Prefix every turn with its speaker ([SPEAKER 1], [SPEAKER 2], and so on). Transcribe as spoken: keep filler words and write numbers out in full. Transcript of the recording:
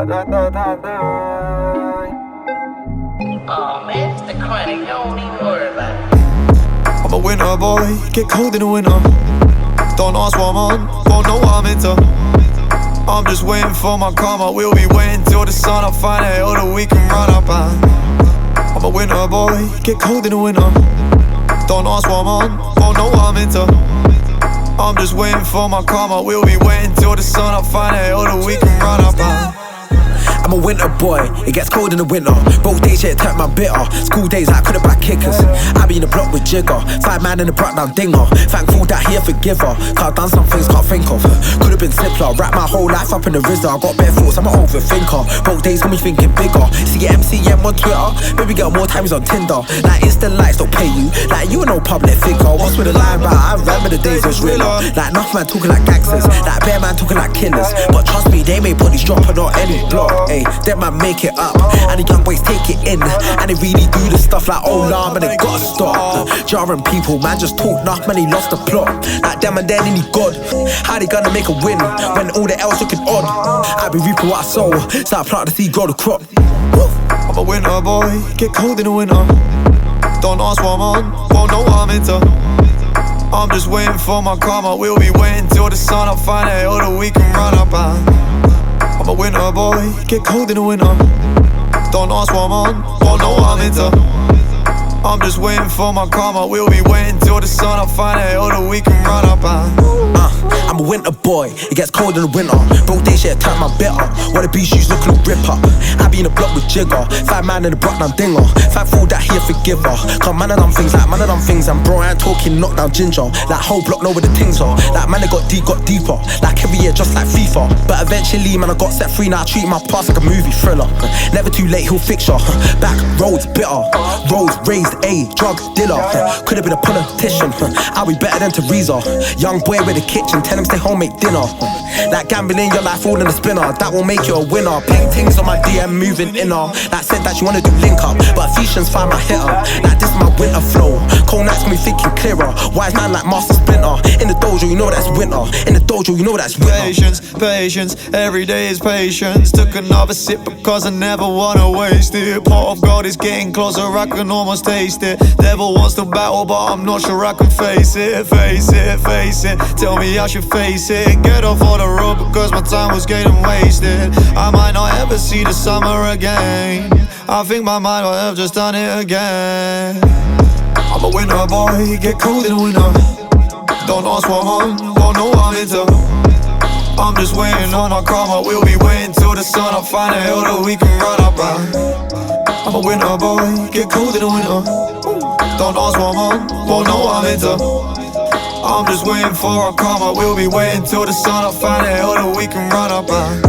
[SPEAKER 1] Oh man, it's the chronic, don't even worry about it.
[SPEAKER 2] I'm a winter boy, get cold in the winter. Don't ask what I'm on, won't know what I'm into. I'm just waiting for my karma, we'll be waiting till the sun up. Find a hill that we can run up on. I'm a winter boy, get cold in the winter. Don't ask what I'm on, won't know what I'm into. I'm just waiting for my karma, we'll be waiting till the sun up. Find a hill that we can run up on.
[SPEAKER 3] I'm a winter boy, it gets cold in the winter. Both days shit turned my bitter. School days I couldn't back kickers. I be in the block with Jigger. Five man in the block now dinger. Thankful that he a forgiver. Cause I done some things can't think of. Could've been simpler. Wrap my whole life up in the RZA. I got bare thoughts, I'm an overthinker. Both days got me thinking bigger. See M C M on Twitter. Baby girl more times on Tinder. Like instant likes don't pay you. Like you ain't no public figure. What's with the line about? I remember the days was realer. Like enough man talking like gangsters. Like bare man talking like killers. But trust me, they make bodies dropping on any block. Ay, them man make it up, and the young boys take it in, and they really do the stuff like oh nah, man, they gotta stop. Jarring people, man, just talk enough, man, he lost the plot. Like them and then any god, how they gonna make a win when all the else looking odd? I be reaping what I sow, so I plant the seed, grow the crop.
[SPEAKER 2] I'm a winter boy, get cold in the winter. Don't ask what I'm on, won't know what I'm into. I'm just waiting for my karma, we'll be waiting till the sun up. Find a hill that we can run up on. I'm a winter boy, get cold in the winter. Don't ask what I'm on, won't know what I'm into. I'm just waiting for my karma, we'll be waiting till the sun up. Find a hill that we can run up on.
[SPEAKER 3] uh, I'm a winter boy, it gets cold in the winter. Both days shit turned my bitter. What the beach shoes looking a ripper. I be in the block with Jigger. Five man in the block now dinger. Thankful that he a forgiver. Cause man of them things, like man of them things. And bro, I ain't talking knockdown ginger. Like whole block know where the things are. Like man, they got deep, got deeper. Like every year just like FIFA. But eventually, man, I got set free. Now I treat my past like a movie thriller. Never too late, he'll fix ya. Back roads bitter. Roads raised a drug dealer. Could've been a politician. I'll be better than Teresa. Young boy with a kitchen, tell him stay home, make dinner. Like gambling your life all in a spinner. That will make you a winner. Paintings on my D M moving inner. Like said that she wanna do link up, but Ephesians find my hitter. Like this is my winter flow. Cold nights got me thinking clearer. Wise man like Master Splinter. In the dojo, you know that's winter. In the dojo, you know that's winter.
[SPEAKER 2] Patience, patience, every day is patience. Took another sip because I never wanna waste it. Part of God is getting closer, I can almost taste it. Devil wants to battle, but I'm not sure I can face it. Face it, face it, tell me I should face it. Get off on the road because my time was getting wasted. I might not ever see the summer again. I think my mind will have just done it again. I'm a winter boy, get cold in the winter. Don't ask what I'm on, won't know what I'm into. I'm just waiting on my karma, we'll be waiting till the sun up. Find a hill that we can run up on. I'm a winter boy, get cold in the winter. Don't ask what I'm on, won't know what I'm into. I'm just waiting for our karma, we'll be waiting till the sun up. Find a hill that we can run up on.